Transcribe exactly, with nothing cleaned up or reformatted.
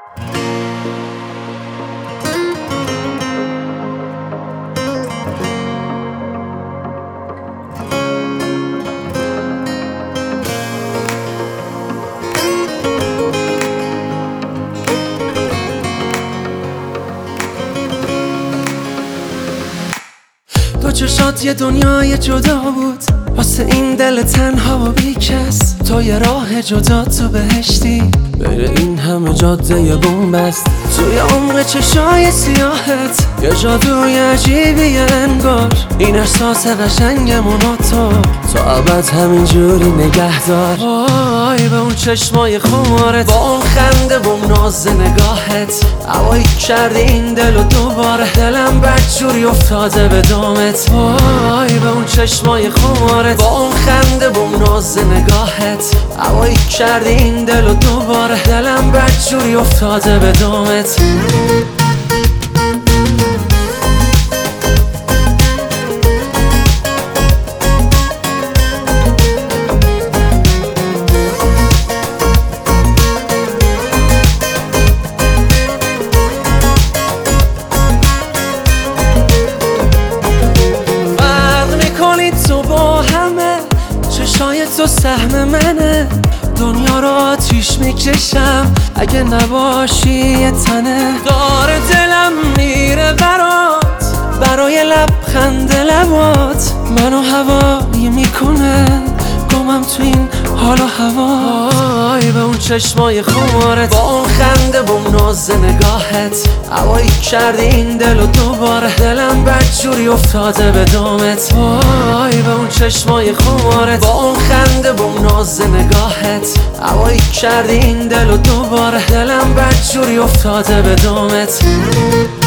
تو چشات یه دنیای جدا بود واسه این دل تنها و بیکس. تو یه راه جدا تو بهشتی بین این همه جاده یه بومبست. توی عمق چشای سیاهت یه جادوی عجیبیه انگار. این احساس قشنگمون تو تو ابد همینجوری نگه دار. وای به اون چشمای خمارت، با اون خنده و اون ناز نگاهت، هوایی کردی این دل و دوباره دلم بدجوری افتاده به دامت. وای به اون چشمای خمارت، با اون خنده و اون ناز نگاهت، هوایی کردی این دل و دوباره دلم بدجوری افتاده به دامت. تو با همه چشای تو سهم منه، دنیا رو آتیش میکشم اگه نباشی یه تنه. داره دلم میره برات، برای لبخند لبات منو هوایی میکنه، گمم تو این حال و هوا. وای به اون چشمای خمارت، با اون خنده و اون ناز نگاهت، هوایی کردی این دل و دوباره دلم بدجوری افتاده به دامت. وای به اون چشمای خمارت، با اون خنده و اون ناز نگاهت، هوایی کردی این دل و دوباره دلم بدجوری افتاده به دامت.